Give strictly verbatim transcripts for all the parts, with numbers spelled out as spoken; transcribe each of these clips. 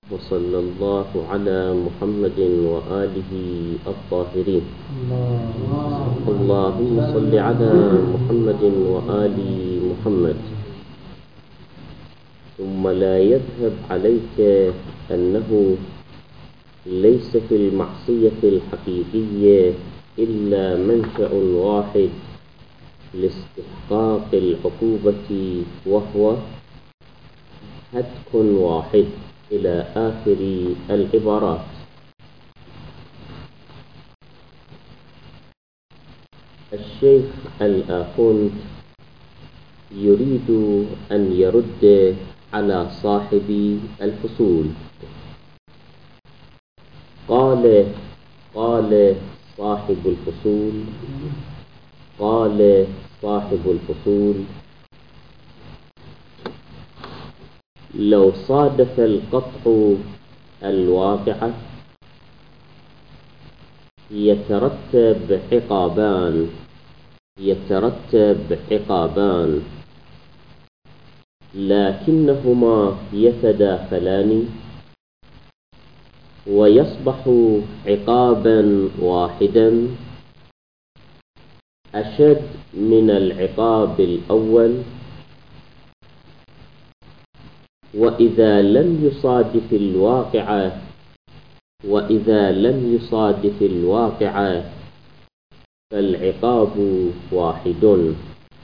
وصلى الله على محمد وآله الطاهرين. اللهم صل على محمد وآل محمد. ثم لا يذهب عليك أنه ليس في المعصية الحقيقية إلا منشأ واحد لاستحقاق العقوبة، وهو هتك واحد، إلى آخر العبارات. الشيخ الآخوند يريد أن يرد على صاحب الفصول. قال قال صاحب الفصول قال صاحب الفصول لو صادف القطع الواقع يترتب عقابان يترتب عقابان لكنهما يتداخلان ويصبح عقابا واحدا أشد من العقاب الأول. وإذا لم يصادف الواقع وإذا لم يصادف الواقع فالعقاب واحد.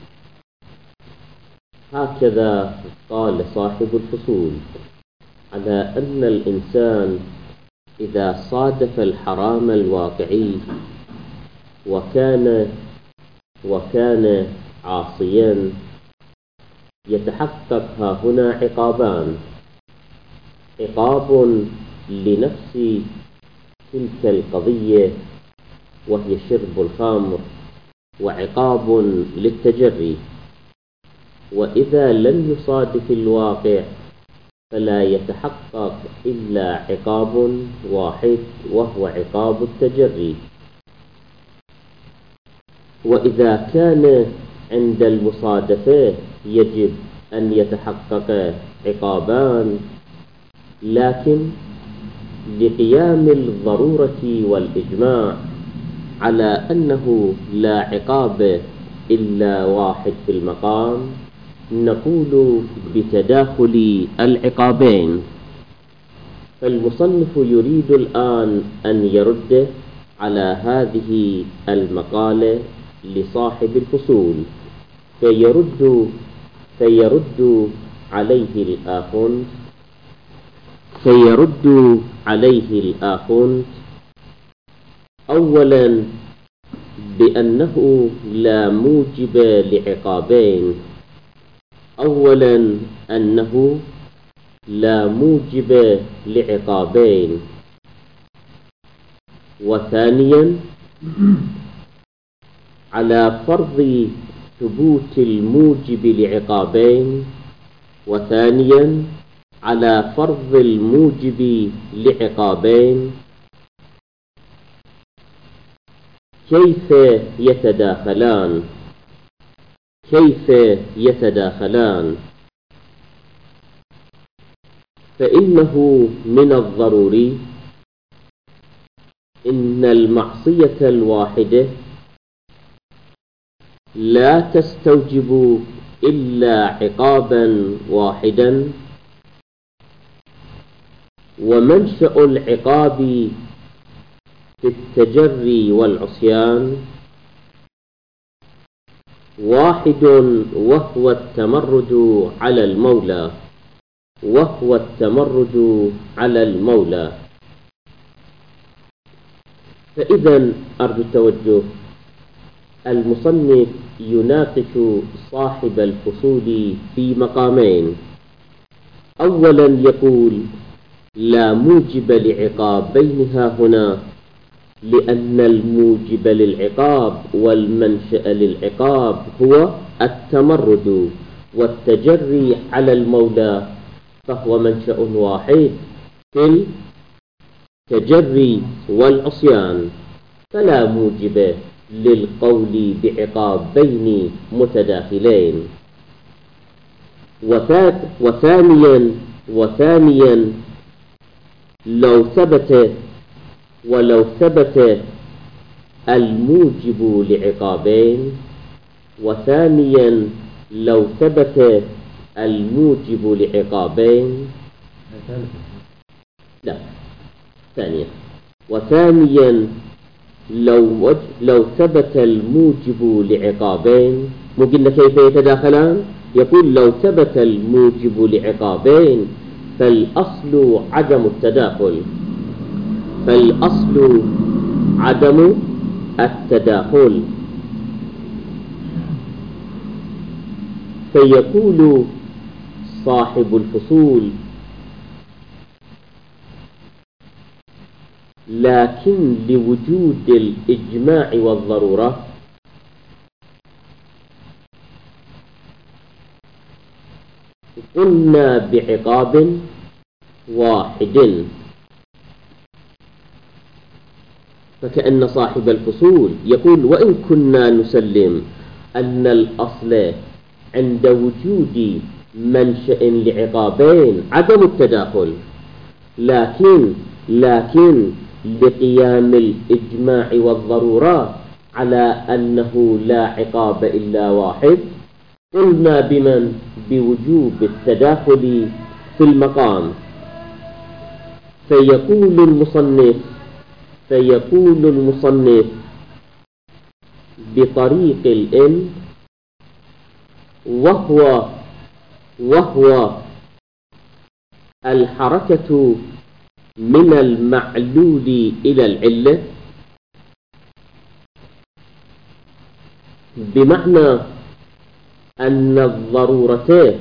هكذا قال صاحب الفصول، على أن الإنسان إذا صادف الحرام الواقعي وكان وكان عاصيا يتحقق ها هنا عقابان: عقاب لنفس تلك القضية وهي شرب الخمر، وعقاب للتجري. وإذا لم يصادف الواقع فلا يتحقق إلا عقاب واحد، وهو عقاب التجري. وإذا كان عند المصادفة يجب أن يتحقق عقابان، لكن لقيام الضرورة والإجماع على أنه لا عقاب إلا واحد في المقام، نقول بتداخل العقابين. فالمصنف يريد الآن أن يرد على هذه المقالة لصاحب الفصول، فيرد فيرد عليه الآخوند فيرد عليه الآخوند أولا بأنه لا موجب لعقابين أولا أنه لا موجب لعقابين وثانيا على فرض ثبوت الموجب لعقابين وثانيا على فرض الموجب لعقابين كيف يتداخلان كيف يتداخلان فإنه من الضروري إن المعصية الواحدة لا تستوجب إلا عقابا واحدا، ومنشأ العقاب في التجري والعصيان واحد، وهو التمرد على المولى وهو التمرد على المولى. فإذا أرجو التوجه، المصنف يناقش صاحب الفصول في مقامين. أولا يقول لا موجب لعقابين ها هنا، لأن الموجب للعقاب والمنشأ للعقاب هو التمرد والتجري على المولى، فهو منشأ واحد في التجري والعصيان، فلا موجب للقول بعقابين متداخلين. وثانيا وثانيا لو ثبت ولو ثبت الموجب لعقابين، وثانيا لو ثبت الموجب لعقابين لا ثانيا وثانيا لو لو ثبت الموجب لعقابين، مو قلنا كيف يتداخلان؟ يقول لو ثبت الموجب لعقابين فالأصل عدم التداخل فالأصل عدم التداخل فيقول صاحب الفصول: لكن لوجود الإجماع والضرورة قلنا بعقاب واحد. فكأن صاحب الفصول يقول: وإن كنا نسلم أن الأصل عند وجود منشأ لعقابين عدم التداخل، لكن لكن لقيام الإجماع والضرورة على أنه لا عقاب إلا واحد، قلنا بمن؟ بوجوب التداخل في المقام. فيقول المصنف فيقول المصنف بطريق الإن، وهو وهو الحركة من المعلول إلى العلة، بمعنى أن الضرورة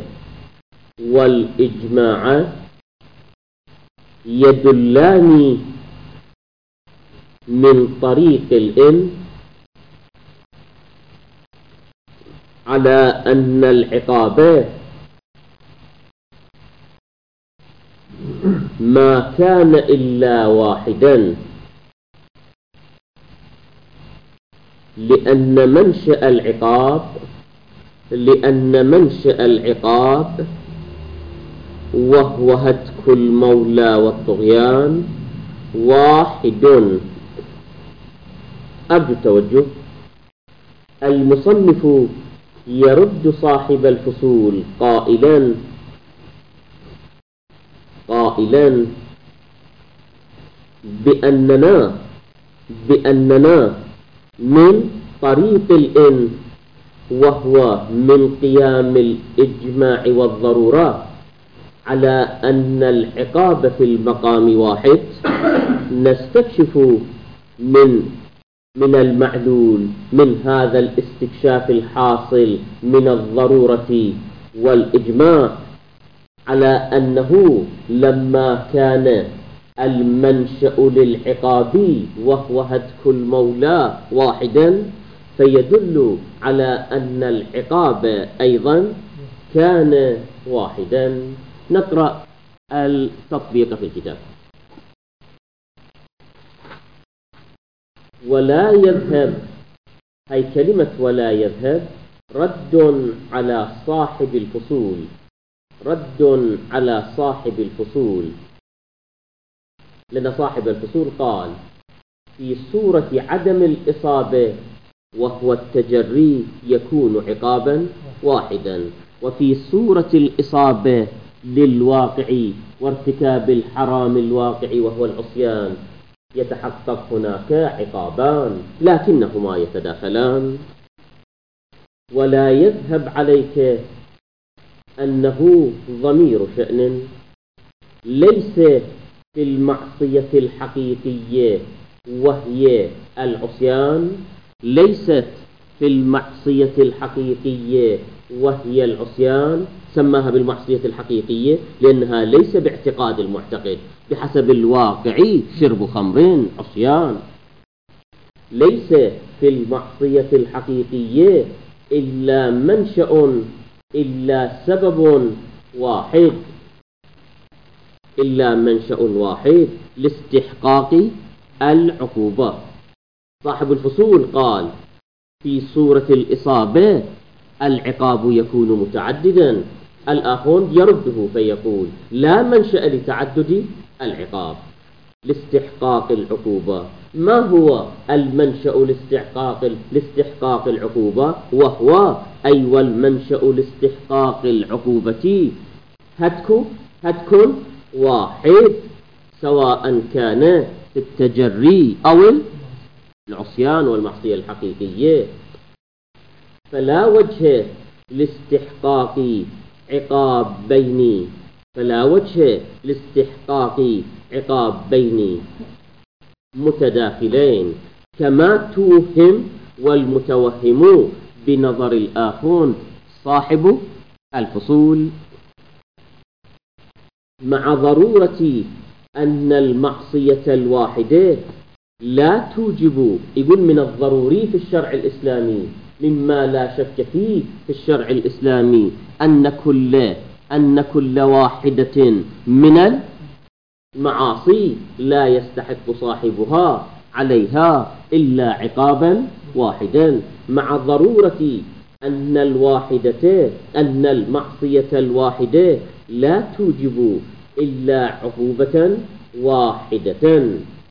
والإجماع يدلان من طريق الإن على أن العقاب ما كان إلا واحدا، لأن منشأ العقاب لأن منشأ العقاب وهو هتك المولى والطغيان واحد. أرجو التوجه. المصنف يرد صاحب الفصول قائلا قائلا بأننا بأننا من طريق الإن، وهو من قيام الإجماع والضرورة على أن العقاب في المقام واحد، نستكشف من من المعلول من هذا الاستكشاف الحاصل من الضرورة والإجماع على أنه لما كان المنشأ للعقاب وهو هتك المولى واحدا، فيدل على أن العقاب أيضا كان واحدا. نقرأ التطبيق في الكتاب. ولا يذهب، هي كلمة ولا يذهب رد على صاحب الفصول رد على صاحب الفصول لأن صاحب الفصول قال: في صورة عدم الإصابة وهو التجري يكون عقابا واحدا، وفي صورة الإصابة للواقع وارتكاب الحرام الواقع وهو العصيان يتحقق هناك عقابان لكنهما يتداخلان. ولا يذهب عليك أنه ضمير شأن ليس في المعصية الحقيقية وهي العصيان ليست في المعصية الحقيقية وهي العصيان سماها بالمعصية الحقيقية لأنها ليس باعتقاد المعتقد، بحسب الواقع شرب خمر عصيان. ليس في المعصية الحقيقية إلا منشأ إلا سبب واحد إلا منشأ واحد لاستحقاق العقوبة. صاحب الفصول قال: في صورة الإصابة العقاب يكون متعددا. الآخر يرده فيقول: لا منشأ لتعدد العقاب، لاستحقاق العقوبة. ما هو المنشأ لاستحقاق لاستحقاق العقوبة؟ وهو أي والمنشأ لاستحقاق العقوبة هتك هتك واحد، سواء كان في التجري أو العصيان والمعصية الحقيقية. فلا وجه لاستحقاق عقابين فلا وجه لاستحقاق عقابين متداخلين، كما توهم والمتوهم بنظر الآخرون صاحب الفصول، مع ضرورة أن المعصية الواحدة لا توجب. يقول من الضروري في الشرع الإسلامي مما لا شك فيه في الشرع الإسلامي أن كل أن كل واحدة من المعاصي لا يستحق صاحبها عليها إلا عقابا واحدا، مع ضرورة أن الواحدة أن المعصية الواحدة لا توجب إلا عقوبة واحدة.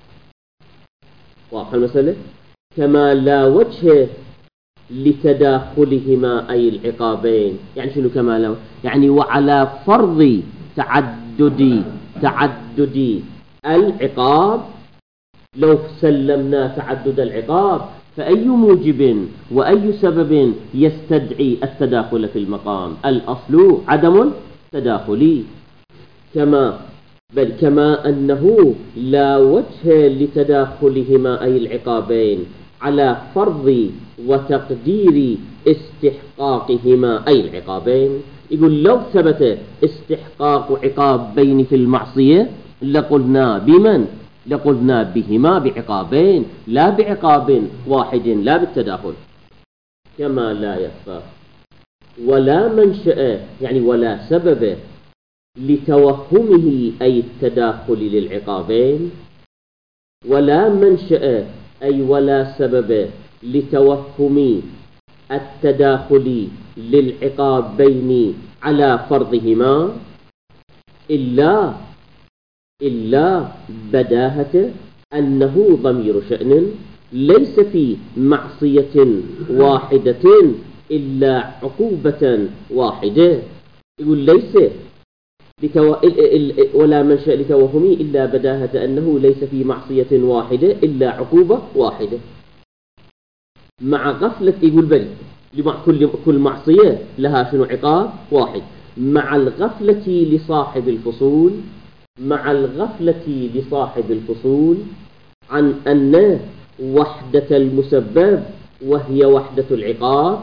واضح المسألة؟ كما لا وجه لتداخلهما أي العقابين. يعني شنو كما لا؟ يعني وعلى فرض تعدد تعدد العقاب، لو سلمنا تعدد العقاب فأي موجب وأي سبب يستدعي التداخل في المقام؟ الأصل عدم التداخل. كما بل كما أنه لا وجه لتداخلهما أي العقابين على فرض وتقدير استحقاقهما أي العقابين. يقول لو ثبت استحقاق عقابين في المعصية لقلنا بمن؟ لقلنا بهما بعقابين لا بعقاب واحد، لا بالتداخل. كما لا يخفى ولا منشأ يعني ولا سبب لتوهمه أي التداخل للعقابين، ولا منشأ أي ولا سبب لتوهم التداخل للعقابين على فرضهما إلا إلا بداهة أنه ضمير شأن ليس في معصية واحدة إلا عقوبة واحدة. يقول ليس لتو... ولا منشأ لتوهمه إلا بداهة أنه ليس في معصية واحدة إلا عقوبة واحدة، مع غفلة. يقول بل كل كل معصية لها شنو؟ عقاب واحد، مع الغفلة لصاحب الفصول مع الغفلة لصاحب الفصول عن أن وحدة المسبب وهي وحدة العقاب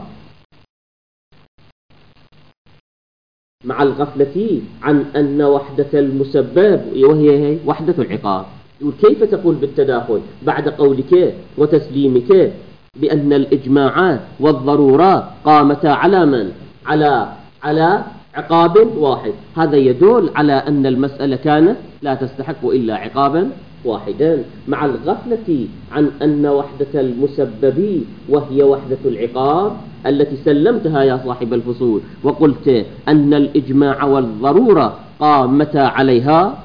مع الغفلة عن أن وحدة المسبب وهي وحدة العقاب. يقول كيف تقول بالتداخل بعد قولك وتسليمك بأن الإجماع والضرورة قامتا على من؟ على على عقاب واحد. هذا يدل على أن المسألة كانت لا تستحق إلا عقابا واحدا، مع الغفلة عن أن وحدة المسبب وهي وحدة العقاب التي سلمتها يا صاحب الفصول وقلت أن الإجماع والضرورة قامتا عليها.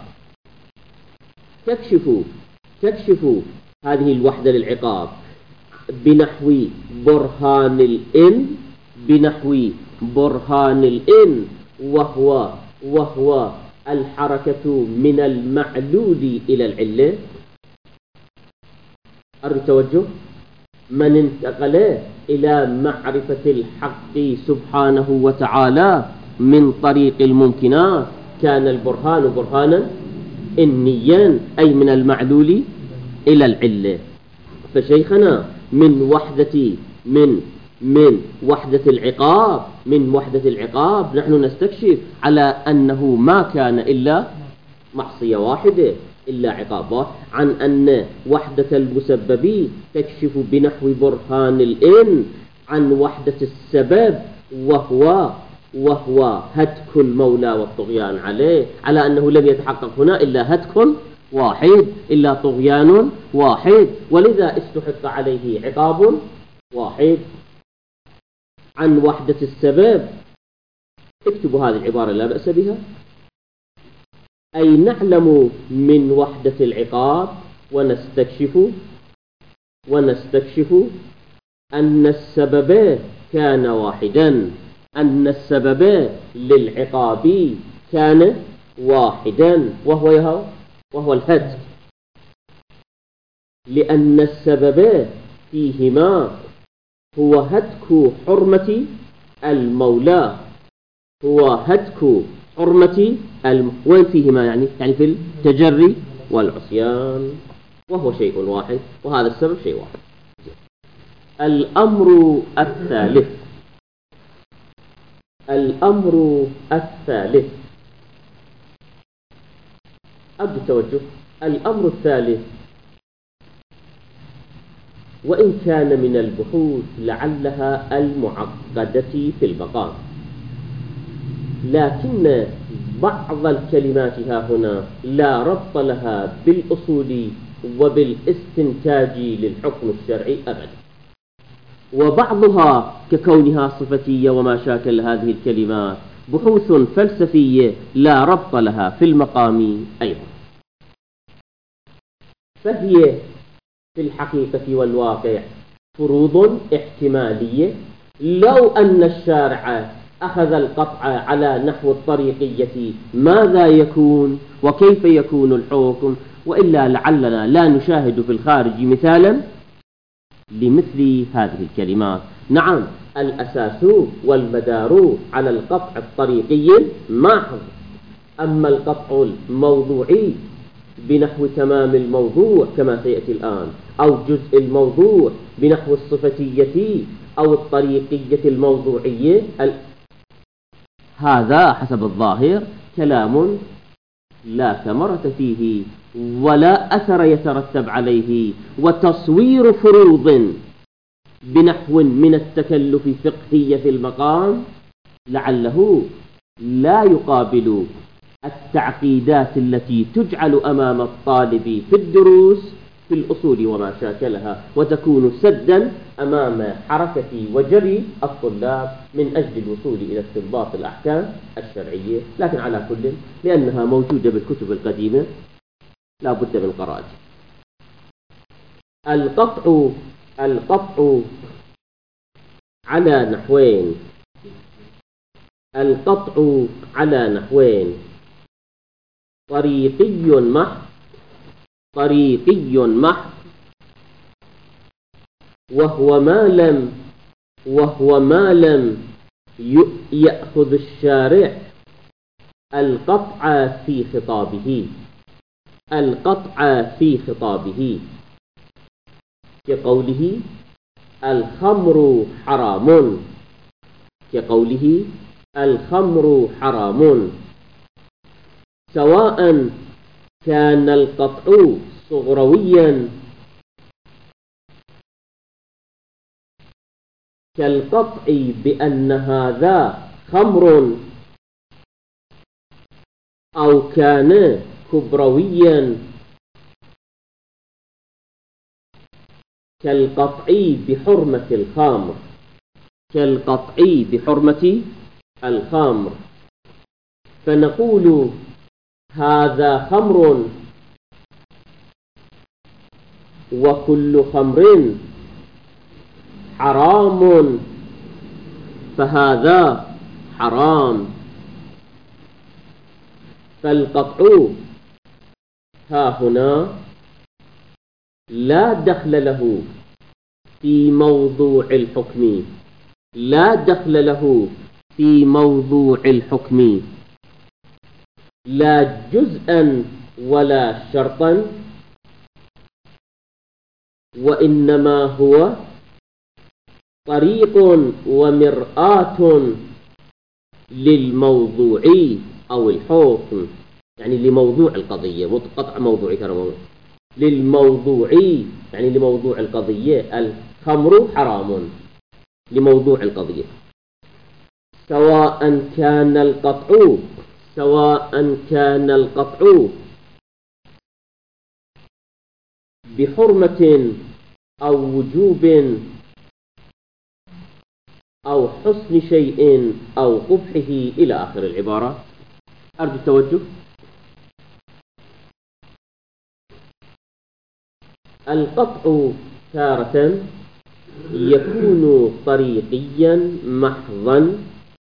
تكشف تكشف هذه الوحدة للعقاب بنحو برهان الإن بنحو برهان الإن وهو وهو الحركة من المعلول إلى العلة. التوجه من انتقل إلى معرفة الحق سبحانه وتعالى من طريق الممكنات كان البرهان برهانا إنيا أي من المعلول إلى العلة. فشيخنا من وحدة من من وحدة العقاب من وحدة العقاب نحن نستكشف على أنه ما كان إلا معصية واحدة إلا عقاب، عن أن وحدة المسبب تكشف بنحو برهان الإن عن وحدة السبب وهو وهو هتك المولى والطغيان عليه، على أنه لم يتحقق هنا إلا هتك واحد إلا طغيان واحد، ولذا استحق عليه عقاب واحد. عن وحدة السبب اكتبوا هذه العبارة لا بأس بها. أي نعلم من وحدة العقاب ونستكشف ونستكشف أن السبب كان واحدا، أن السبب للعقاب كان واحدا وهو وهو الهتك، لأن السبب فيهما هو هتك حرمة المولى، هو هتك حرمة الم... وين فيهما يعني؟ يعني في التجري والعصيان، وهو شيء واحد، وهذا السبب شيء واحد. الأمر الثالث الأمر الثالث أبدو التوجه. الأمر الثالث وإن كان من البحوث لعلها المعقدة في المقام، لكن بعض الكلمات ها هنا لا ربط لها بالأصول وبالاستنتاج للحكم الشرعي أبدا، وبعضها ككونها صفتية وما شاكل هذه الكلمات بحوث فلسفية لا ربط لها في المقام أيضا، فهي في الحقيقة والواقع فروض احتمالية. لو أن الشارع أخذ القطع على نحو الطريقية ماذا يكون وكيف يكون الحكم؟ وإلا لعلنا لا نشاهد في الخارج مثالا لمثل هذه الكلمات. نعم، الأساس والمدار على القطع الطريقي محض، أما القطع الموضوعي بنحو تمام الموضوع كما سيأتي الآن، أو جزء الموضوع بنحو الصفتية أو الطريقية الموضوعية، هذا حسب الظاهر كلام لا ثمرة فيه ولا أثر يترتب عليه، وتصوير فروض بنحو من التكلف فقهي في المقام لعله لا يقابل التعقيدات التي تجعل أمام الطالب في الدروس في الأصول وما شاكلها، وتكون سدا أمام حركة وجري الطلاب من أجل الوصول إلى استنباط الأحكام الشرعية. لكن على كل لأنها موجودة بالكتب القديمة لا بد من قراءتها. القطع القطع على نحوين القطع على نحوين طريقي محض طريقي محض وهو ما لم وهو ما لم يأخذ الشارع القطع في خطابه القطع في خطابه كقوله الخمر حرام كقوله الخمر حرام، سواء كان القطع صغرويا كالقطع بأن هذا خمر، أو كان كبرويا كالقطع بحرمة الخمر كالقطع بحرمة الخمر فنقول هذا خمر وكل خمر حرام فهذا حرام. فالقطع ها هنا لا دخل له في موضوع الحكم لا دخل له في موضوع الحكم لا جزءا ولا شرطا، وإنما هو طريق ومرآة للموضوع أو الحكم، يعني لموضوع القضية، قطع موضوعي كرمه للموضوع يعني لموضوع القضية. الخمر حرام لموضوع القضية، سواء كان القطع سواء كان القطع بحرمة أو وجوب أو حسن شيء أو قبحه إلى آخر العبارة. أرجو التوجه. القطع تارة يكون طريقيا محضا.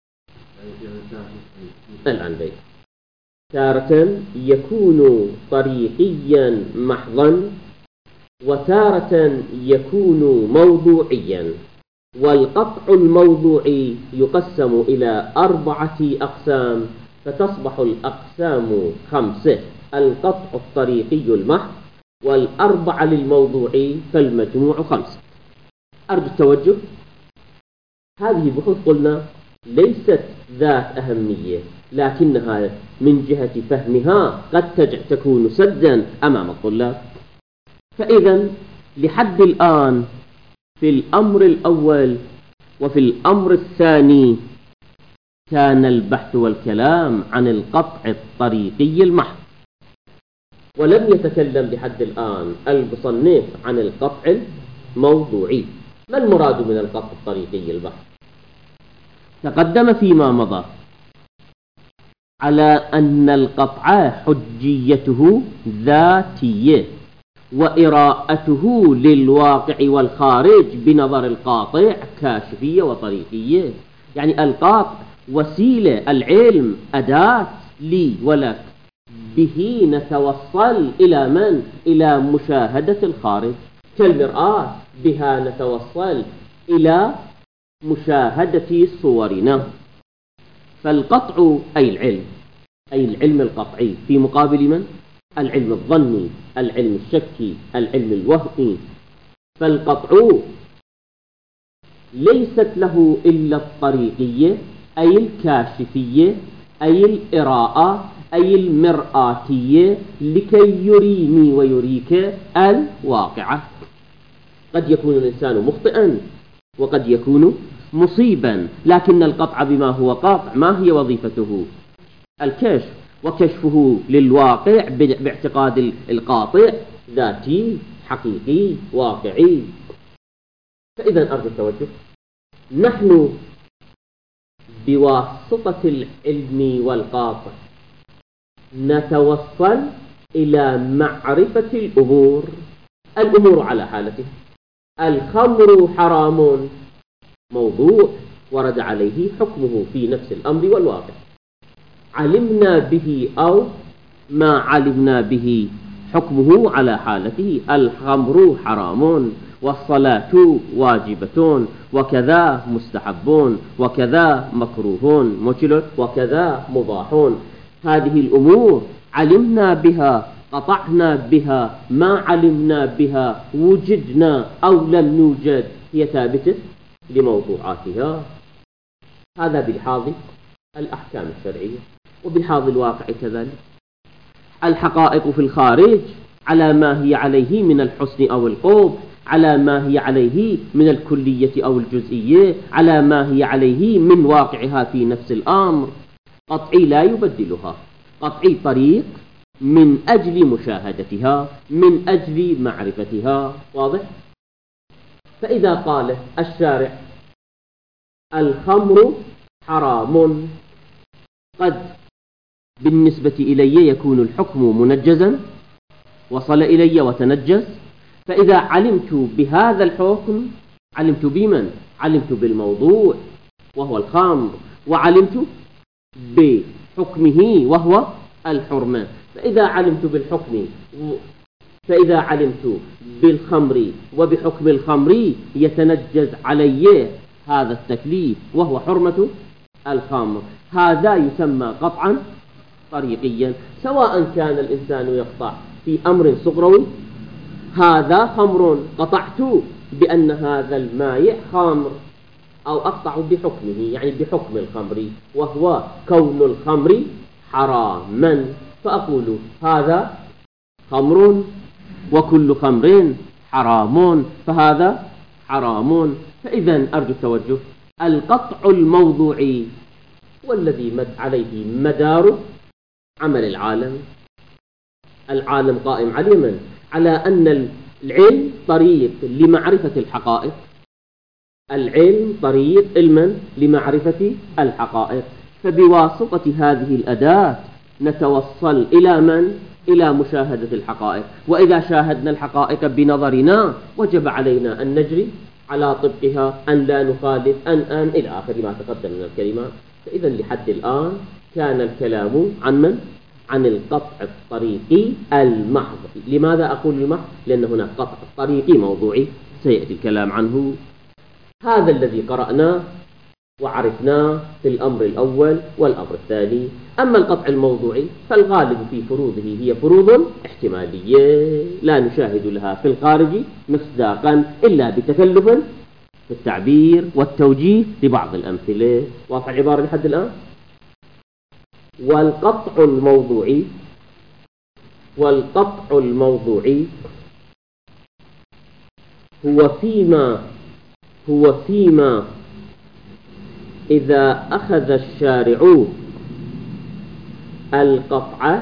الآن بيت تارة يكون طريقيا محضا، وتارة يكون موضوعيا. والقطع الموضوعي يقسم إلى أربعة أقسام، فتصبح الأقسام خمسة: القطع الطريقي المحض، والأربعة للموضوعي، فالمجموع خمسة. أرجو التوجه. هذه بحوث قلنا ليست ذات أهمية، لكنها من جهة فهمها قد تكون سدا أمام الطلاب. فإذا لحد الآن في الأمر الأول وفي الأمر الثاني كان البحث والكلام عن القطع الطريقي المحض، ولم يتكلم لحد الآن المصنف عن القطع الموضوعي. ما المراد من القطع الطريقي المحض؟ تقدم فيما مضى على أن القطع حجيته ذاتية، وإراءته للواقع والخارج بنظر القاطع كاشفية وطريقية. يعني القطع وسيلة، العلم أداة لي ولك، به نتوصل إلى من؟ إلى مشاهدة الخارج، كالمرآة بها نتوصل إلى مشاهدة صورنا. فالقطع أي العلم، أي العلم القطعي، في مقابل من؟ العلم الظني، العلم الشكي، العلم الوهمي. فالقطع ليست له إلا الطريقية أي الكاشفية أي الإراءة أي المرآتية، لكي يريني ويريك الواقعة. قد يكون الإنسان مخطئا وقد يكون مصيبا، لكن القطع بما هو قاطع ما هي وظيفته؟ الكشف، وكشفه للواقع باعتقاد القاطع ذاتي حقيقي واقعي. فإذا أرجو التوجه. نحن بواسطة العلم والقاطع نتوصل إلى معرفة الأمور. الأمور على حالته. الخمر حرام، موضوع ورد عليه حكمه في نفس الأمر والواقع، علمنا به أو ما علمنا به، حكمه على حالته. الخمر حرام، والصلاة واجبة، وكذا مستحبون، وكذا مكروهون، وكذا مباحون. هذه الأمور علمنا بها، قطعنا بها، ما علمنا بها، وجدنا أو لم نوجد، هي ثابتة لموضوعاتها. هذا بلحاظ الأحكام الشرعية، وبلحاظ الواقع كذلك. الحقائق في الخارج على ما هي عليه من الحسن أو القبح، على ما هي عليه من الكلية أو الجزئية، على ما هي عليه من واقعها في نفس الأمر. قطعي لا يبدلها، قطعي طريق من أجل مشاهدتها، من أجل معرفتها. واضح؟ فإذا قال الشارع الخمر حرام، قد بالنسبة إلي يكون الحكم منجزا، وصل إلي وتنجز. فإذا علمت بهذا الحكم علمت بمن؟ علمت بالموضوع وهو الخمر، وعلمت بحكمه وهو الحرمة. فإذا علمت بالحكم فإذا علمت بالخمر وبحكم الخمر يتنجز علي هذا التكليف وهو حرمة الخمر. هذا يسمى قطعا طريقيا، سواء كان الإنسان يقطع في أمر صغروي، هذا خمر قطعت بأن هذا المائع خمر، أو أقطع بحكمه يعني بحكم الخمر وهو كون الخمر حراما، فأقول هذا خمر وكل خمر حرام، فهذا حرام. فإذا أرجو التوجه. القطع الموضوعي والذي مد عليه مدار عمل العالم. العالم قائم على من؟ على أن العلم طريق لمعرفة الحقائق، العلم طريق علما لمعرفة الحقائق. فبواسطة هذه الأداة نتوصل إلى من؟ إلى مشاهدة الحقائق. وإذا شاهدنا الحقائق بنظرنا وجب علينا أن نجري على طبقها، أن لا نخالف، أن أن إلى آخر ما تقدم من الكلمات. فإذا لحد الآن كان الكلام عن من؟ عن القطع الطريقي المحض. لماذا أقول المحض؟ لأن هناك قطع طريقي موضوعي سيأتي الكلام عنه. هذا الذي قرأناه وعرفناه في الأمر الأول والأمر الثاني. أما القطع الموضوعي فالغالب في فروضه هي فروض احتمالية لا نشاهد لها في الخارج مصداقا إلا بتكلف في التعبير والتوجيه لبعض الأمثلة. واضح العبارة لحد الآن؟ والقطع الموضوعي والقطع الموضوعي هو فيما هو فيما إذا أخذ الشارع القطع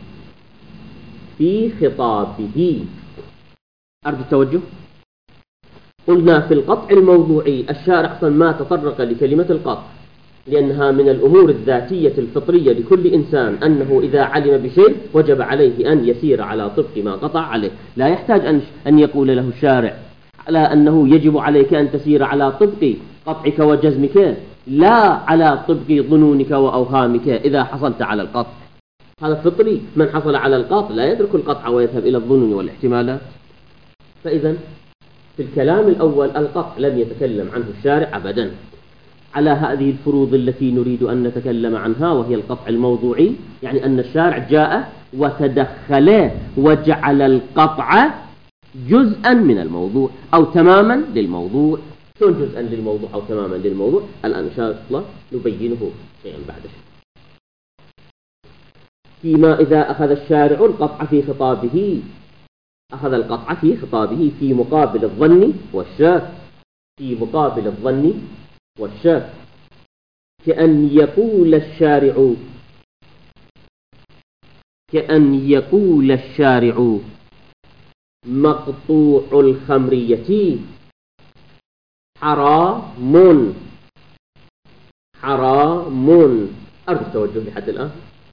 في خطابه. أرجو التوجه. قلنا في القطع الموضوعي الشارع أصلا ما تطرق لكلمة القطع، لأنها من الأمور الذاتية الفطرية لكل إنسان، أنه إذا علم بشيء وجب عليه أن يسير على طبق ما قطع عليه. لا يحتاج أن أن يقول له الشارع على أنه يجب عليك أن تسير على طبق قطعك وجزمك، لا على طبق ظنونك وأوهامك إذا حصلت على القطع. هذا فطري. من حصل على القطع لا يترك القطع ويذهب إلى الظنون والاحتمالات. فإذا في الكلام الأول القطع لم يتكلم عنه الشارع أبدا على هذه الفروض التي نريد أن نتكلم عنها، وهي القطع الموضوعي، يعني أن الشارع جاء وتدخل وجعل القطع جزءا من الموضوع أو تماما للموضوع. شلون جزءا للموضوع أو تماما للموضوع؟ الآن إن شاء الله نبينه شيئا بعد شيء. فيما إذا أخذ الشارع القطع في خطابه، أخذ القطع في خطابه في مقابل الظن والشك، في مقابل الظن والشك، كأن يقول الشارع كأن يقول الشارع مقطوع الخمرية حرام حرام. أرجو التوجه لحد الآن.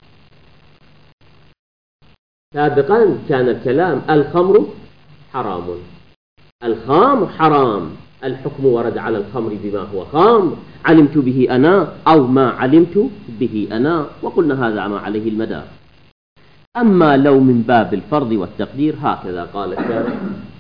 سابقا كان الكلام الخمر حرام، الخمر حرام، الحكم ورد على الخمر بما هو خمر، علمت به أنا أو ما علمت به أنا، وقلنا هذا ما عليه المدار. أما لو من باب الفرض والتقدير هكذا قال الشارع: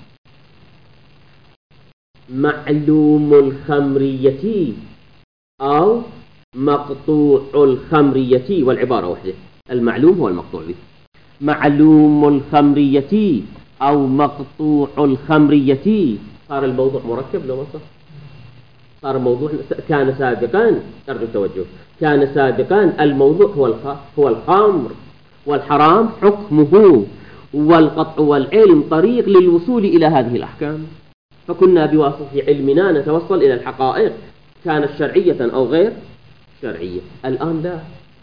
معلوم الخمرية أو مقطوع الخمرية، والعبارة واحدة، المعلوم هو المقطوع به. معلوم الخمرية أو مقطوع الخمرية. صار الموضوع مركب لو ما صار؟ صار الموضوع كان سابقا، أرجو التوجه، كان سابقا الموضوع هو هو الخمر، والحرام حكمه، والقطع والعلم طريق للوصول إلى هذه الأحكام. فكنا بواسطة علمنا نتوصل إلى الحقائق، كانت شرعية أو غير شرعية. الآن لا.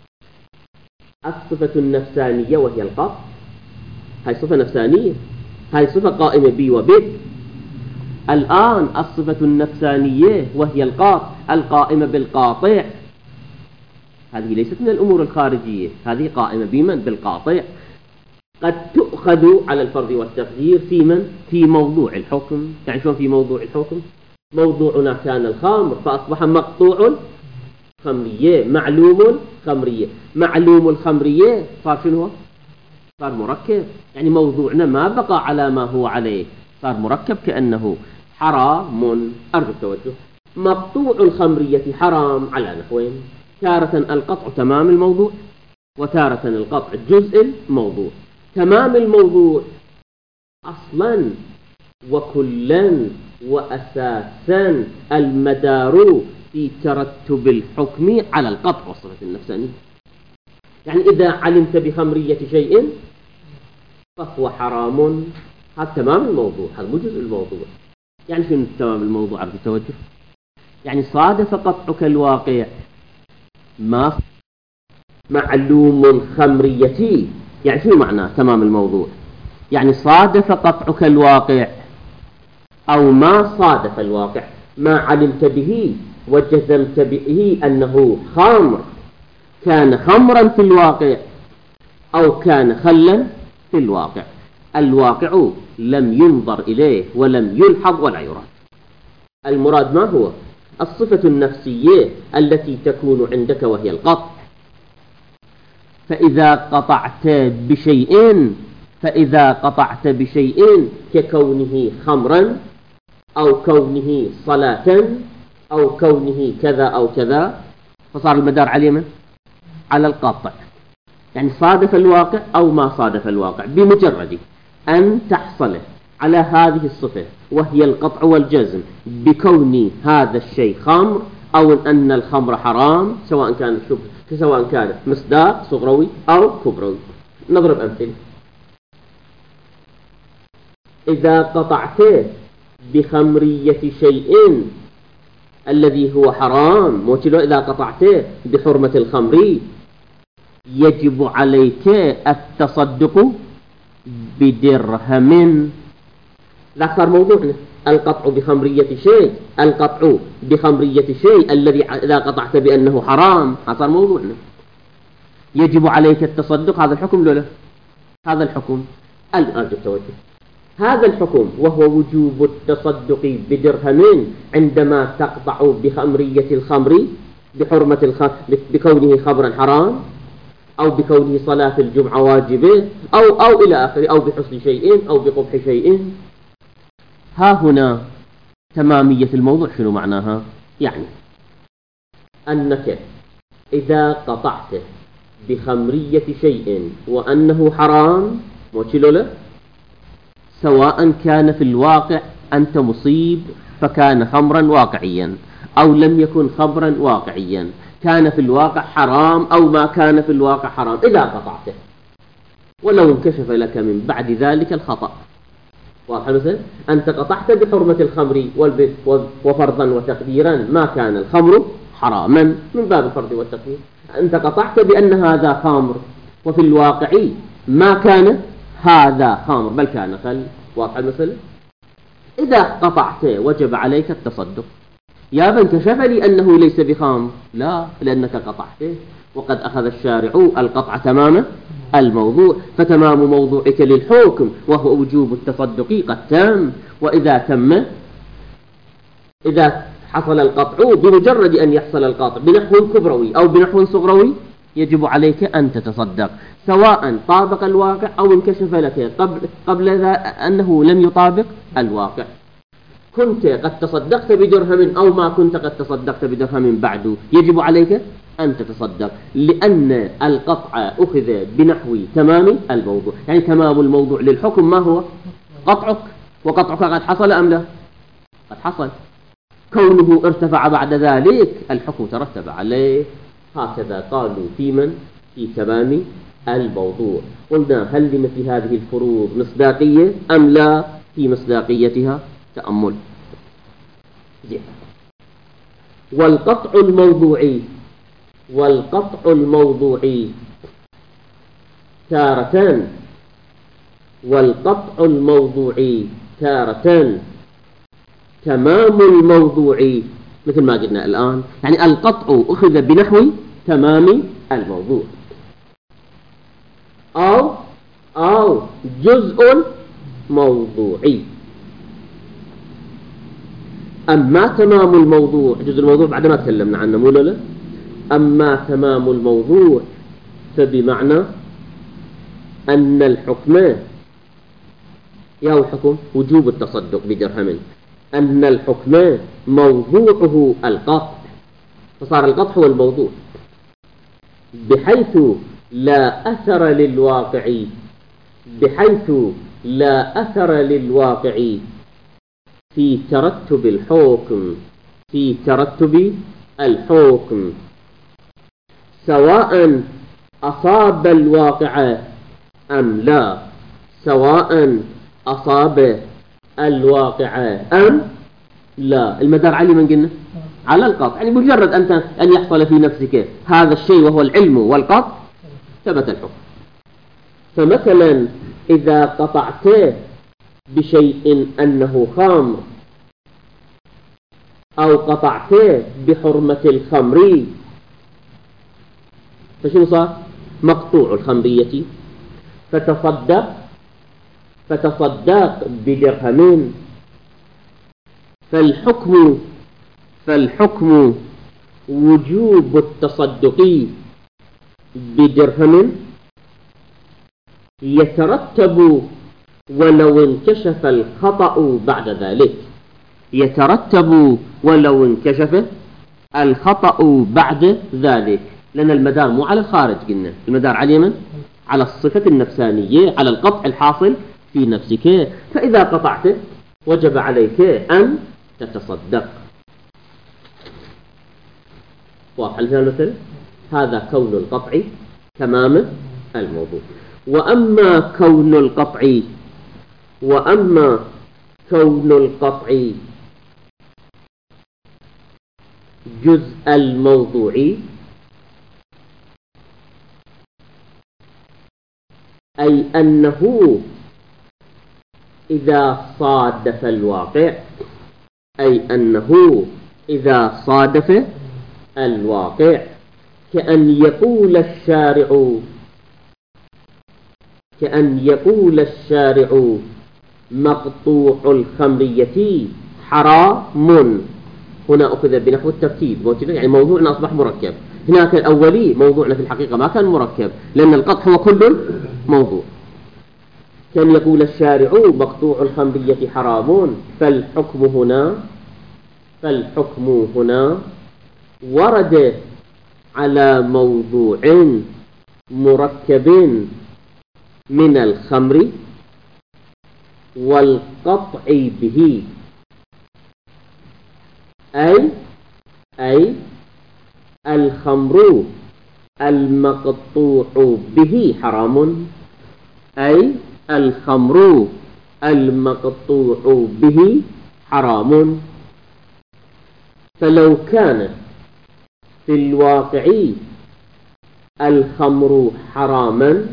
الصفة النفسانية وهي القطع، هاي صفة نفسانية، هاي صفة قائمة بي وبك. الآن الصفة النفسانية وهي القطع القائمة بالقاطع، هذه ليست من الأمور الخارجية، هذه قائمة بمن؟ بالقاطع. قد تؤخذ على الفرض والتقدير في من؟ في موضوع الحكم. يعني شو في موضوع الحكم؟ موضوعنا كان الخمر فأصبح مقطوع خمرية، معلوم خمرية. معلوم الخمرية صار شنو؟ صار مركب، يعني موضوعنا ما بقى على ما هو عليه، صار مركب كأنه حرام. أرجو التوجه. مقطوع الخمرية حرام على نحوين: تارة القطع تمام الموضوع، وتارة القطع جزء الموضوع. تمام الموضوع أصلا وكلا وأساسا المدار في ترتب الحكم على القطع والصفة النفسانية. يعني إذا علمت بخمرية شيء فهو حرام، هذا تمام الموضوع، هذا مو جزء الموضوع. يعني شنو تمام الموضوع؟ عرفت التوجه؟ يعني صادف قطعك الواقع ما معلوم خمرية. يعني شنو معناه تمام الموضوع؟ يعني صادف قطعك الواقع أو ما صادف الواقع، ما علمت به وجزمت به أنه خمر، كان خمرا في الواقع أو كان خلا في الواقع. الواقع لم ينظر إليه ولم يلحظ ولا يراد. المراد ما هو؟ الصفة النفسية التي تكون عندك وهي القطع. فإذا قطعت بشيء فإذا قطعت بشيء ككونه خمرا أو كونه صلاة أو كونه كذا أو كذا، فصار المدار على من؟ على القطع. يعني صادف الواقع أو ما صادف الواقع، بمجرد أن تحصل على هذه الصفة وهي القطع والجزم بكون هذا الشيء خمر أو أن الخمر حرام، سواء كان شبه سواء كان مصداق صغروي أو كبروي. نضرب أمثلة. إذا قطعت بخمرية شيء الذي هو حرام، موتلو إذا قطعت بحرمة الخمر يجب عليك التصدق بدرهم. لا صار موضوعنا القطع بخمرية شيء، القطع بخمرية شيء الذي إذا قطعت بأنه حرام، صار موضوعنا. يجب عليك التصدق، هذا الحكم لولا هذا الحكم الأرجو التوجه. هذا الحكم وهو وجوب التصدق بدرهم عندما تقطع بخمرية الخمر بحرمة الخمر بكونه خمرا حرام أو بكونه صلاة الجمعة واجبة أو أو إلى آخره، أو بحسن شيء أو بقبح شيء. ها هنا تمامية الموضوع شنو معناها؟ يعني أنك إذا قطعت بخمرية شيء وأنه حرام موتشلو له، سواء كان في الواقع أنت مصيب فكان خمرا واقعيا أو لم يكن خمرا واقعيا، كان في الواقع حرام أو ما كان في الواقع حرام، إذا قطعته ولو انكشف لك من بعد ذلك الخطأ. واضح مثلا؟ أنت قطعت بحرمة الخمر وفرضا وتقديرا ما كان الخمر حراما من باب الفرض والتقدير، أنت قطعت بأن هذا خمر وفي الواقع ما كان هذا خمر بل كان خل. واضح المثل؟ إذا قطعت وجب عليك التصدق. يا من كشف لي أنه ليس بخمر، لا، لأنك قطعته، وقد أخذ الشارع القطع تمام الموضوع، فتمام موضوعك للحكم وهو وجوب التصدق قد تم. وإذا تم، إذا حصل القطع بمجرد أن يحصل القطع بنحو كبروي أو بنحو صغروي يجب عليك أن تتصدق، سواء طابق الواقع أو انكشف لك قبل, قبل ذا أنه لم يطابق الواقع. كنت قد تصدقت بدرهم أو ما كنت قد تصدقت بدرهم بعد، يجب عليك أن تتصدق، لأن القطع أخذ بنحو تمام الموضوع. يعني تمام الموضوع للحكم ما هو؟ قطعك، وقطعك قد حصل أم لا؟ قد حصل. كونه ارتفع بعد ذلك الحكم ترتب عليه. هكذا قالوا في من؟ في تمام الموضوع. قلنا هل لمثل هذه الفروض مصداقية أم لا في مصداقيتها؟ تأمل. زين. والقطع الموضوعي والقطع الموضوعي تارة والقطع الموضوعي تارة تمام الموضوع، مثل ما قلنا الآن، يعني القطع أخذ بنحو تمام الموضوع أو أو جزء موضوعي. أما تمام الموضوع، جزء الموضوع بعد ما تكلمنا عنه مو لا؟ أما تمام الموضوع فبمعنى أن الحكم، يا الحكم وجوب التصدق بدرهم، أن الحكم موضوعه القطع، فصار القطع هو الموضوع، بحيث لا أثر للواقع بحيث لا أثر للواقع في ترتب الحكم في ترتب الحكم سواء أصاب الواقع أم لا سواء أصاب الواقع أم لا. المدار علي من قلنا على القطع، يعني مجرد أنت أن يحصل في نفسك هذا الشيء وهو العلم والقطع ثبت الحكم. فمثلا إذا قطعت بشيء أنه خمر أو قطعت بحرمة الخمر، فشنو صار؟ مقطوع الخمرية فتصدق فتصدق بدرهم، فالحكم فالحكم وجوب التصدق بدرهم يترتب ولو انكشف الخطأ بعد ذلك، يترتب ولو انكشف الخطأ بعد ذلك، لأن المدار مو على الخارج، قلنا المدار على من؟ على الصفة النفسانية، على القطع الحاصل في نفسك. فإذا قطعت وجب عليك أن تتصدق. واضح المثل؟ هذا كون القطع تمام الموضوع. وأما كون القطع وأما كون القطع جزء الموضوع، أي أنه إذا صادف الواقع أي أنه إذا صادف الواقع كأن يقول الشارع كأن يقول الشارع مقطوع الخمرية حرام. هنا أخذ بنحو الترتيب، يعني موضوعنا أصبح مركب. هناك الأولي موضوعنا في الحقيقة ما كان مركب، لأن القطع هو كل موضوع. كان يقول الشارع مقطوع الخمرية حرام، فالحكم هنا فالحكم هنا ورد على موضوع مركب من الخمر والقطع به، أي أي الخمر المقطوع به حرام، أي الخمر المقطوع به حرام. فلو كان في الواقع الخمر حراما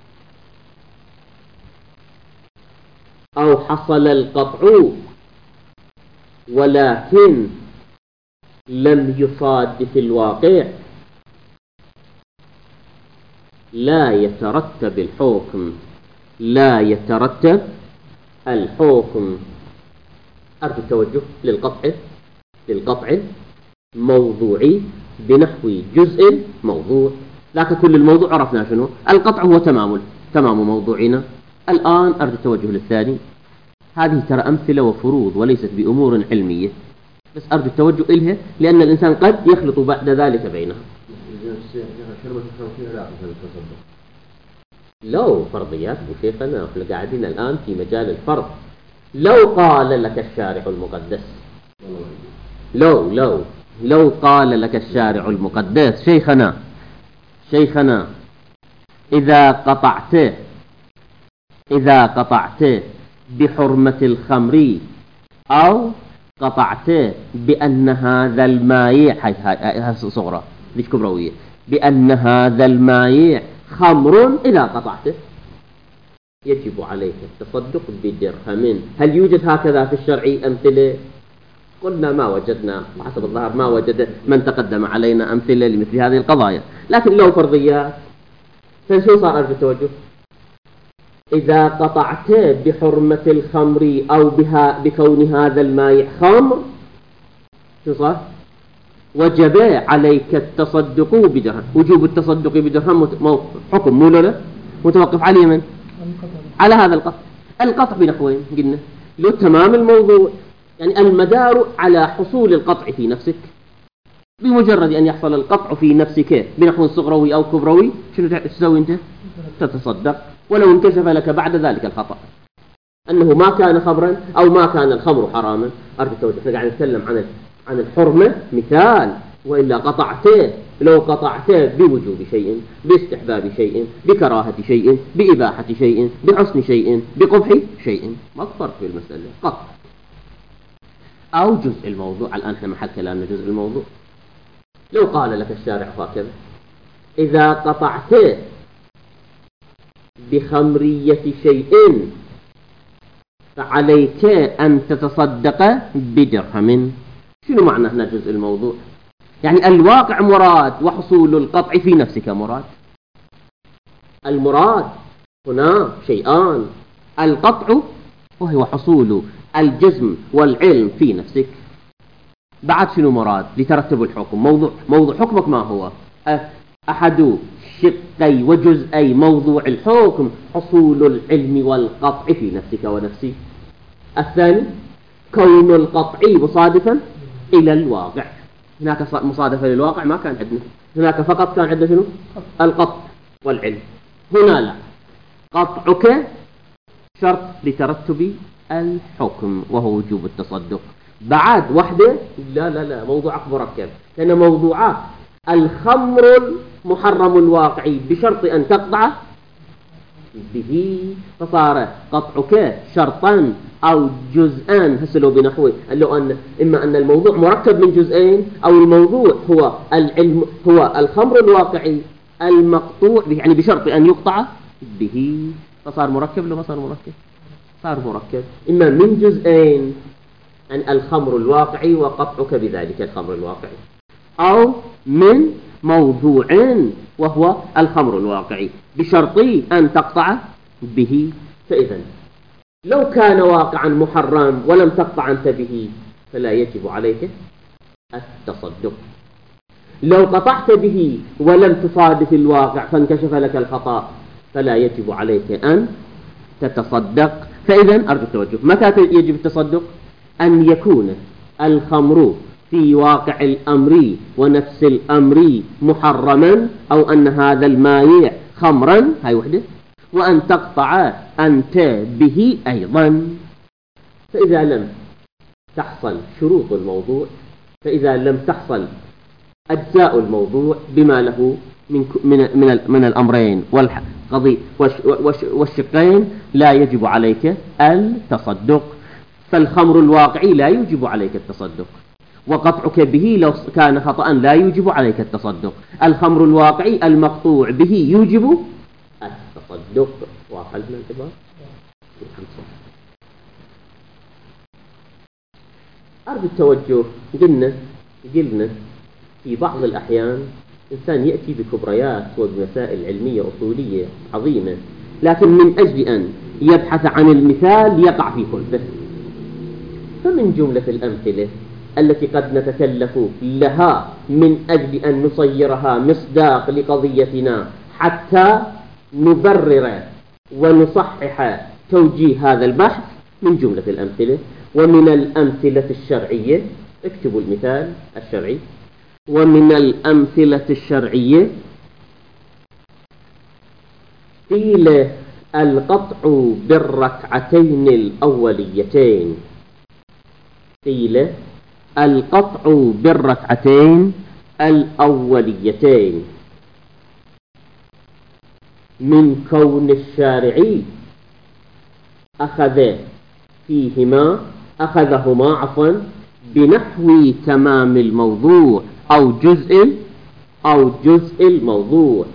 أو حصل القطع ولكن لم يصادف الواقع، لا يترتب الحكم لا يترتب الحكم. أرجو التوجه للقطع للقطع الموضوعي بنحو جزء موضوع، لكن كل الموضوع عرفنا شنو. القطع هو تمام تمام موضوعنا. الآن أرجو التوجه للثاني. هذه ترى أمثلة وفروض وليست بأمور علمية، بس أرجو التوجه إلها لأن الإنسان قد يخلط بعد ذلك بينها. لو فرضيات أبو شيخنا، احنا قاعدين الآن في مجال الفرض. لو قال لك الشارع المقدس لو لو لو قال لك الشارع المقدس شيخنا شيخنا إذا قطعت إذا قطعت بحرمة الخمر أو قطعت بأن هذا المايع هاي هاي صغرى ليش كبروية بأن هذا المايع خمر، إذا قطعته يجب عليك التصدق بدرهم. هل يوجد هكذا في الشرع أمثلة؟ قلنا ما وجدنا، حسب الظاهر ما وجد من تقدم علينا أمثلة لمثل هذه القضايا. لكن لو فرضيات فشو صار أرجو التوجه؟ إذا قطعت بحرمة الخمر أو بها بكون هذا الماء خمر، شو صار؟ وجب عليك التصدق بدرهم. وجوب التصدق بدرهم حكم مو لا متوقف عليه من؟ على هذا القطع. القطع بنحوين قلنا له تمام الموضوع، يعني المدار على حصول القطع في نفسك. بمجرد أن يحصل القطع في نفسك بنحو صغروي أو كبروي، شنو تسوي أنت؟ تتصدق، ولو انكشف لك بعد ذلك الخطأ أنه ما كان خمرا أو ما كان الخمر حراما. أرجو التوجه، احنا قاعد نتكلم عن عن الحرمة مثال، وإلا قطعته لو قطعته بوجوب شيء، باستحباب شيء، بكراهة شيء، بإباحة شيء، بحسن شيء، بقبح شيء، ما الفرق في المسألة؟ قطع أو جزء الموضوع. الآن احنا محل كلامنا جزء الموضوع. لو قال لك الشارع هكذا: إذا قطعت بخمرية شيء فعليك أن تتصدق بدرهم. شنو معنى هنا جزء الموضوع؟ يعني الواقع مراد وحصول القطع في نفسك مراد. المراد هنا شيئان: القطع وهو حصول الجزم والعلم في نفسك. بعد شنو مراد لترتب الحكم؟ موضوع موضوع حكمك ما هو؟ أحد شقي وجزئي موضوع الحكم حصول العلم والقطع في نفسك ونفسي. الثاني كون القطع مصادفا إلى الواقع. هناك مصادفة للواقع ما كان عندنا، هناك فقط كان عندنا شنو؟ القطع والعلم. هنا لا، قطعك شرط لترتب الحكم وهو وجوب التصدق. بعد وحده لا لا لا موضوعك مركب، لأن موضوعات الخمر المحرم الواقعي بشرط أن تقطع به، فصار قطعك شرطا أو جزءان. هسلوا بنحوه لو أن إما أن الموضوع مركب من جزئين، أو الموضوع هو العلم هو الخمر الواقعي المقطوع يعني بشرط أن يقطع به، فصار مركب. لو ما صار مركب صار مركب إما من جزئين عن الخمر الواقعي وقطعك بذلك الخمر الواقعي، أو من موضوع وهو الخمر الواقعي بشرط أن تقطع به. فإذا لو كان واقعا محرم ولم تقطع أنت به فلا يجب عليك التصدق. لو قطعت به ولم تصادف الواقع فانكشف لك الخطأ فلا يجب عليك أن تتصدق. فإذا أرجو التوجه، متى يجب التصدق؟ أن يكون الخمر في واقع الأمر ونفس الأمر محرما، أو أن هذا المايع خمرا، هاي وحدة، وأن تقطع أنت به أيضا. فإذا لم تحصل شروط الموضوع، فإذا لم تحصل أجزاء الموضوع بما له من من من, من الأمرين والقضية والشقين لا يجب عليك التصدق. فالخمر الواقعي لا يجب عليك التصدق، وقطعك به لو كان خطأ لا يجب عليك التصدق. الخمر الواقعي المقطوع به يوجب التصدق. واضح الانتباه؟ أرجو التوجه. قلنا قلنا في بعض الأحيان إنسان يأتي بكبريات وبمسائل علمية أصولية عظيمة، لكن من أجل أن يبحث عن المثال يقع في خلفه. فمن جملة الأمثلة التي قد نتكلف لها من أجل أن نصيرها مصداق لقضيتنا حتى نبرر ونصحح توجيه هذا البحث، من جملة الأمثلة ومن الأمثلة الشرعية. اكتبوا المثال الشرعي. ومن الأمثلة الشرعية قيل القطع بالركعتين الأوليتين. قيل القطع بالركعتين الأوليتين من كون الشارع أخذ فيهما أخذهما عفوا بنحو تمام الموضوع أو جزء أو جزء الموضوع.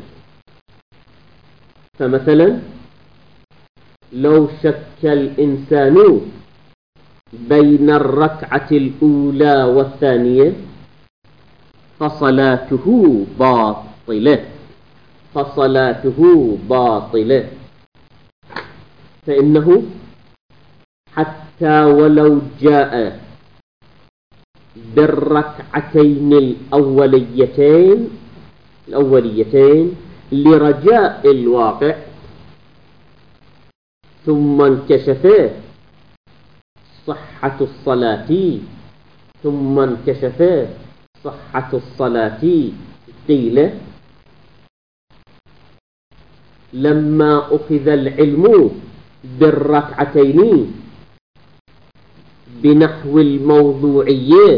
فمثلا لو شك الإنسان بين الركعة الأولى والثانية فصلاته باطلة فصلاته باطلة فإنه حتى ولو جاء بالركعتين الأوليتين الأوليتين لرجاء الواقع ثم انكشف صحة الصلاة ثم انكشف صحة الصلاة قيل لما أخذ العلم بالركعتين بنحو الموضوعية،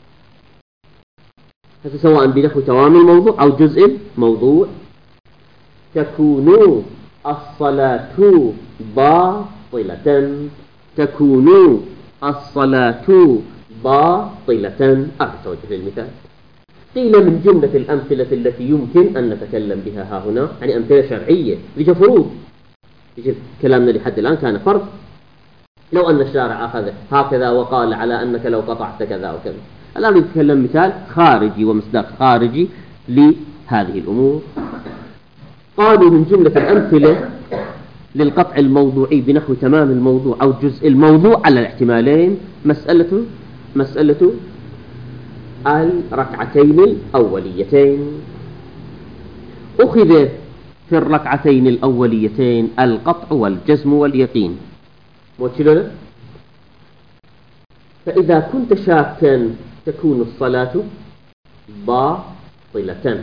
سواء بنحو تمام الموضوع أو جزء الموضوع، تكون الصلاة باطلة تكون الصلاة باطلة. أعطوا وجه المثال. قيل من جملة الأمثلة التي يمكن أن نتكلم بها ها هنا، يعني أمثلة شرعية لجا فروض. يجب كلامنا لحد الآن كان فرض. لو أن الشارع أخذ هكذا وقال على أنك لو قطعت كذا وكذا. الآن نتكلم مثال خارجي ومصداق خارجي لهذه الأمور. قالوا من جملة الأمثلة للقطع الموضوعي بنحو تمام الموضوع أو جزء الموضوع على الاحتمالين مسألة مسألة الركعتين الأوليتين. أخذ في الركعتين الأوليتين القطع والجزم واليقين. موجه. فإذا كنت شاكا تكون الصلاة باطلة.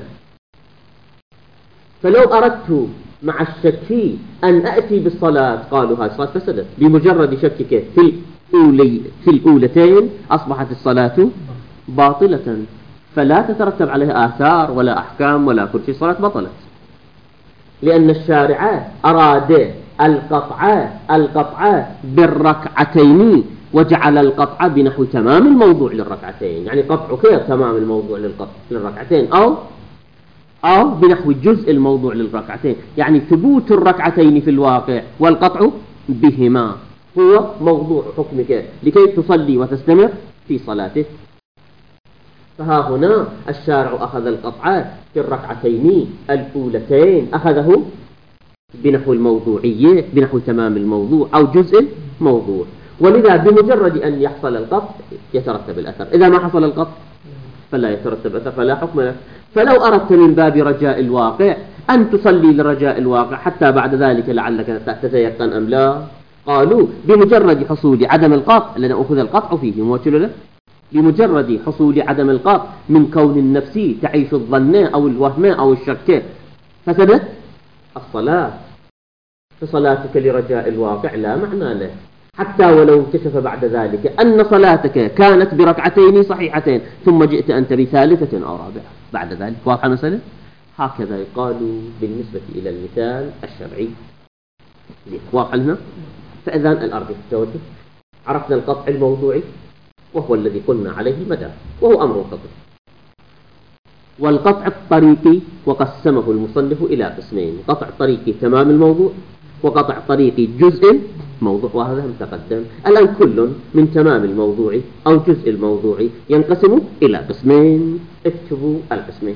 فلو أردت مع الشك أن أأتي بالصلاة قالوا هذه الصلاة فسدت. بمجرد شكك في الأولي في الأولتين أصبحت الصلاة باطلة، فلا تترتب عليها آثار ولا أحكام ولا كل شيء، صلاة بطلت، لأن الشارع أراد القطع القطع بالركعتين وجعل القطع بنحو تمام الموضوع للركعتين. يعني قطع كيف تمام الموضوع للقطع للركعتين أو أو بنحو جزء الموضوع للركعتين، يعني ثبوت الركعتين في الواقع والقطع بهما هو موضوع حكمك لكي تصلي وتستمر في صلاتك. فها هنا الشارع أخذ القطع في الركعتين الأولتين أخذه بنحو الموضوعية بنحو تمام الموضوع أو جزء الموضوع، ولذا بمجرد أن يحصل القطع يترتب الأثر. إذا ما حصل القطع فلا يترتب أثر، فلا حكم له. فلو أردت من باب رجاء الواقع أن تصلي لرجاء الواقع حتى بعد ذلك لعلك تتيقن أم لا، قالوا بمجرد حصول عدم القطع لنأخذ القطع فيه موجه له. بمجرد حصول عدم القطع من كون النفس تعيش الظن أو الوهم أو الشك فسدت الصلاة. فصلاتك لرجاء الواقع لا معنى له، حتى ولو انكشف بعد ذلك أن صلاتك كانت بركعتين صحيحتين ثم جئت أنت بثالثة أو رابعة بعد ذلك. واضحة المسألة؟ هكذا يقال بالنسبة إلى المثال الشرعي. واضح لنا؟ فإذن الأرض التوجه عرفنا القطع الموضوعي وهو الذي قلنا عليه المدار وهو أمر خطير. والقطع الطريقي وقسمه المصنف إلى قسمين: قطع طريقي تمام الموضوع وقطع طريقي جزء موضوع، وهذا هم تقدم. الآن كل من تمام الموضوع أو جزء الموضوع ينقسم إلى قسمين. اكتبوا القسمين.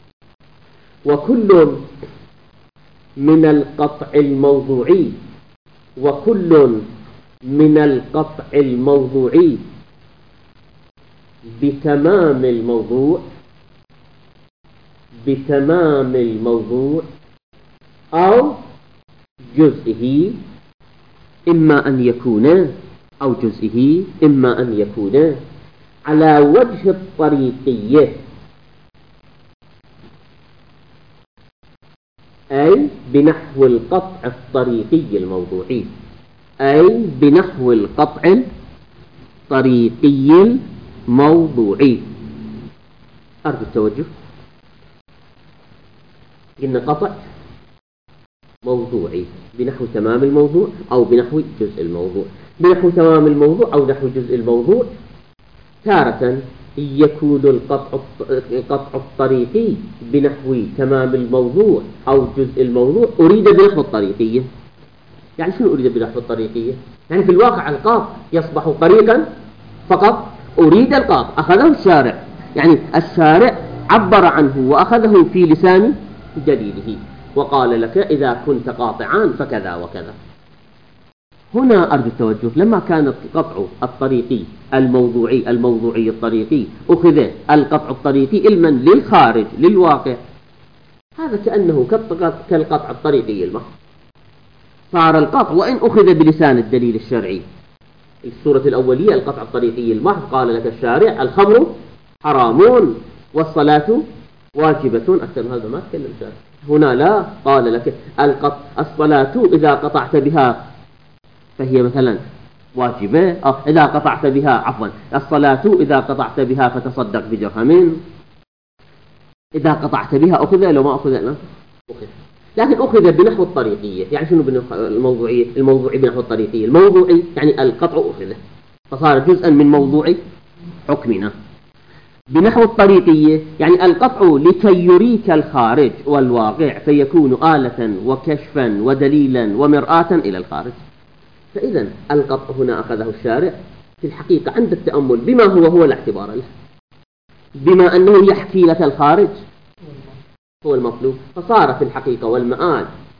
وكل من القطع الموضوعي وكل من القطع الموضوعي بتمام الموضوع بتمام الموضوع أو جزئه إما أن يكون أو جزئه إما أن يكون على وجه الطريقية، أي بنحو القطع الطريقي الموضوعي، أي بنحو القطع الطريقي الموضوعي. أرجو التوجه. إن قطع موضوعي بنحو تمام الموضوع أو بنحو جزء الموضوع. بنحو تمام الموضوع أو نحو جزء الموضوع تارة يكون القطع القطع الطريقي بنحو تمام الموضوع أو جزء الموضوع أريد بنحو الطريقية. يعني شنو أريد بنحو الطريقية؟ يعني في الواقع القاط يصبح طريقا فقط، أريد القاط أخذه الشارع، يعني الشارع عبر عنه وأخذه في لسان دليله وقال لك إذا كنت قاطعا فكذا وكذا. هنا أرجو التوجه. لما كان القطع الطريقي الموضوعي الموضوعي الطريقي أخذ القطع الطريقي علما للخارج للواقع، هذا كأنه كالقطع الطريقي المحض. صار القطع وإن أخذ بلسان الدليل الشرعي. السورة الأولية القطع الطريقي المحض قال لك الشارع الخمر حرام والصلاة واجبة. أكثر هذا ما تكلم شارع. هنا لا، قال لك القطع الصلاة إذا قطعت بها فهي مثلا واجبة، أو إذا قطعت بها عفوا الصلاة إذا قطعت بها فتصدق بدرهم. إذا قطعت بها أخذ، لو ما أخذ لا أخذ. لكن أخذ بنحو الطريقية. يعني شنو بنحو الموضوعية؟ الموضوعي بنحو الطريقية. الموضوعي يعني القطع أخذ فصار جزءا من موضوع حكمنا. بنحو الطريقية يعني القطع لكي يريك الخارج والواقع فيكون آلة وكشفا ودليلا ومرآة إلى الخارج. فإذا القطع هنا أخذه الشارع في الحقيقة عند التأمل بما هو هو الاعتبار له، بما أنه يحكي لك الخارج هو المطلوب، فصار في الحقيقة والمآل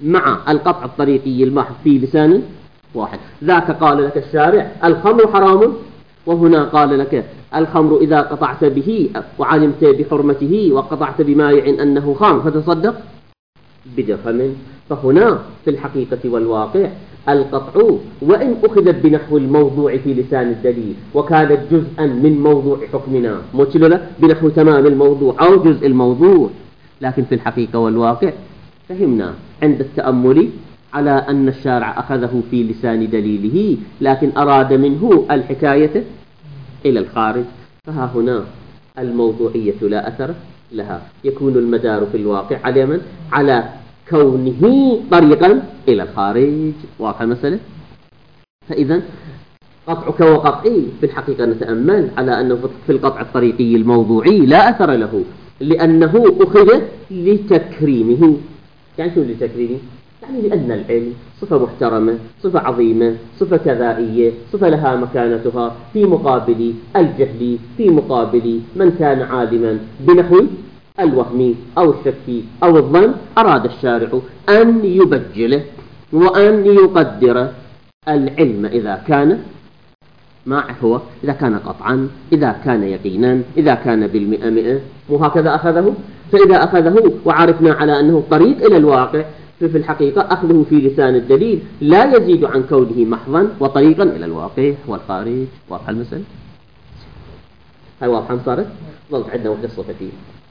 مع القطع الطريقي المحض في لسان واحد. ذاك قال لك الشارع الخمر حرام، وهنا قال لك الخمر إذا قطعت به وعلمت بحرمته وقطعت بمائع أنه خام فتصدق بدرهم. فهنا في الحقيقة والواقع القطع وإن أخذت بنحو الموضوع في لسان الدليل وكانت جزءا من موضوع حكمنا متلولة بنحو تمام الموضوع أو جزء الموضوع، لكن في الحقيقة والواقع فهمنا عند التأمل على أن الشارع أخذه في لسان دليله لكن أراد منه الحكاية إلى الخارج. فها هنا الموضوعية لا أثر لها، يكون المدار في الواقع على من؟ على كونه طريقا إلى الخارج. واقع المسألة؟ فإذا قطعك وقطعي في الحقيقة نتأمل على أنه في القطع الطريقي الموضوعي لا أثر له، لأنه أخذ لتكريمه. يعني شو لتكريمه؟ يعني لأن العلم صفة محترمة، صفة عظيمة، صفة كذائية، صفة لها مكانتها في مقابل الجهل، في مقابل من كان عالما بنحو الوهم أو الشك أو الظن. أراد الشارع أن يبجله وأن يقدر العلم إذا كان ما هو، إذا كان قطعا، إذا كان يقينا، إذا كان بالمئة مئة، وهكذا أخذه. فإذا أخذه وعرفنا على أنه طريق إلى الواقع، في الحقيقة أخذه في لسان الدليل لا يزيد عن كونه محضا وطريقا إلى الواقع والخارج. واضح المسألة؟ هاي واضحة صارت؟ ظلت عندنا وحدة صفتية.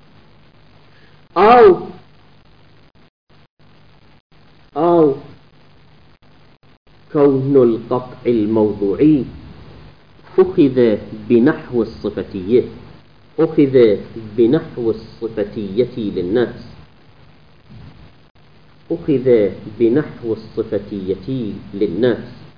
أو أو كون القطع الموضوعي أخذ بنحو الصفتية، أخذ بنحو الصفتية للناس، أخذ بنحو الصفتية للناس.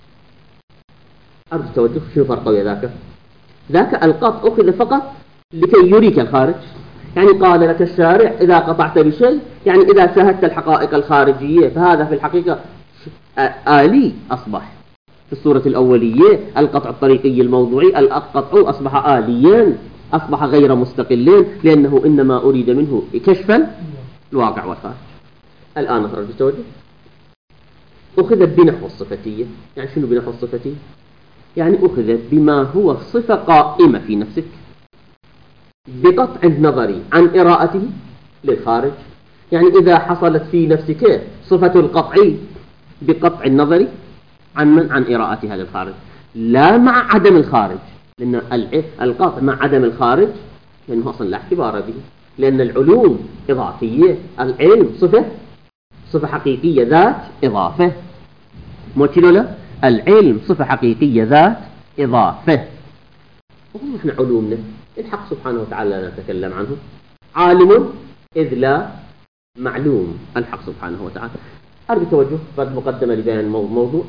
أرجو توجه شو فرق ويا ذاك؟ ذاك القطع أخذ فقط لكي يريك الخارج. يعني قال لك الشارع إذا قطعت بشيء يعني إذا شاهدت الحقائق الخارجية، فهذا في الحقيقة آلي أصبح. في الصورة الأولية القطع الطريقي الموضوعي القطع أصبح آليا، أصبح غير مستقلين، لأنه إنما أريد منه كشفا الواقع والخارج. الآن أخرج توجه أخذت بنحو الصفتية. يعني شنو بنحو الصفتية؟ يعني أخذت بما هو صفة قائمة في نفسك بقطع النظر عن إراءته للخارج. يعني إذا حصلت في نفسك صفة القطع بقطع النظر عن من؟ عن إراءتها للخارج، لا مع عدم الخارج، لأن القطع مع عدم الخارج لأنه أصلا لا اعتبار به، لأن العلوم إضافية، العلم صفة صفة حقيقية ذات إضافة. موتيلو لا العلم صفة حقيقية ذات إضافة. وإحنا علومنا الحق سبحانه وتعالى لا نتكلم عنه، عالم إذ لا معلوم الحق سبحانه وتعالى. أرجو توجه بعد مقدمة لبيان الموضوع.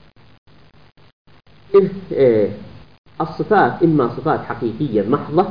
إيه الصفات إما صفات حقيقية محضة،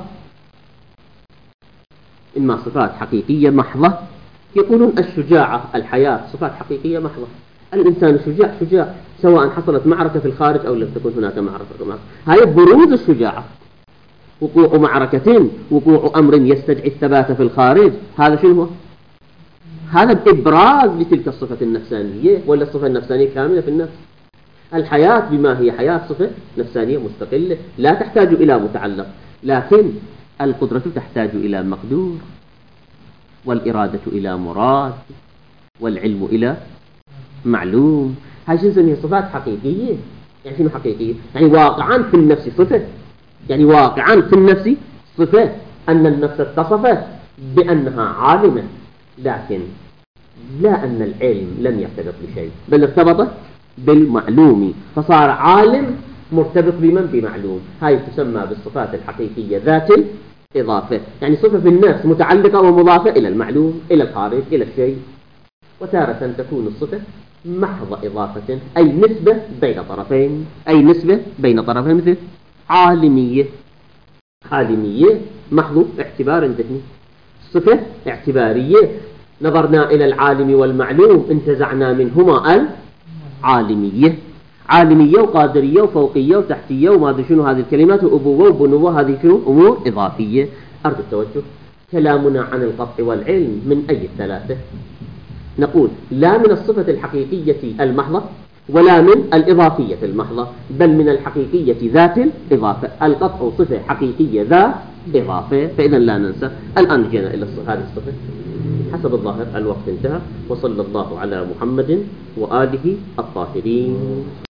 إما صفات حقيقية محضة. يقولون الشجاعة، الحياة صفات حقيقية محضة. الإنسان شجاع شجاع سواء حصلت معركة في الخارج أو لم تكن هناك معركة. هاي بروز الشجاعة، وقوع معركة، وقوع أمر يستدعي الثبات في الخارج، هذا شنو هو؟ هذا بإبراز لتلك الصفة النفسانية، ولا الصفة النفسانية كاملة في النفس. الحياة بما هي حياة صفة نفسانية مستقلة لا تحتاج إلى متعلق، لكن القدرة تحتاج إلى مقدور، والإرادة إلى مراد، والعلم إلى معلوم. هاي شو نسميها؟ صفات حقيقية. يعني شنو حقيقية؟ يعني واقعا في النفس صفة، يعني واقعا في النفس صفة أن النفس اتصفت بأنها عالمة، لكن لا أن العلم لم يرتبط بشيء بل ارتبط بالمعلوم، فصار عالم مرتبط بمن؟ بمعلوم. هاي تسمى بالصفات الحقيقية ذات الإضافة، يعني صفة في النفس متعلقة ومضافة إلى المعلوم، إلى الخارج، إلى الشيء. وتارة تكون الصفة محض إضافة، أي نسبة بين طرفين، أي نسبة بين طرفين، مثل عالمية. عالمية محض اعتبار ذهني، صفة اعتبارية نظرنا إلى العالم والمعلوم انتزعنا منهما العالمية. عالمية وقادرية وفوقية وتحتية وما أدري شنو هذه الكلمات، وأبوة وبنوة، هذه شنو؟ أمور إضافية. أرجو التوجه. كلامنا عن القطع والعلم من أي الثلاثة؟ نقول لا من الصفة الحقيقية المحضة ولا من الإضافية المحضة، بل من الحقيقية ذات الإضافة. القطع صفة حقيقية ذات إضافة، فإذا لا ننسى. الآن جينا إلى هذه الصفة حسب الظاهر الوقت انتهى، وصلى الله على محمد وآله الطاهرين.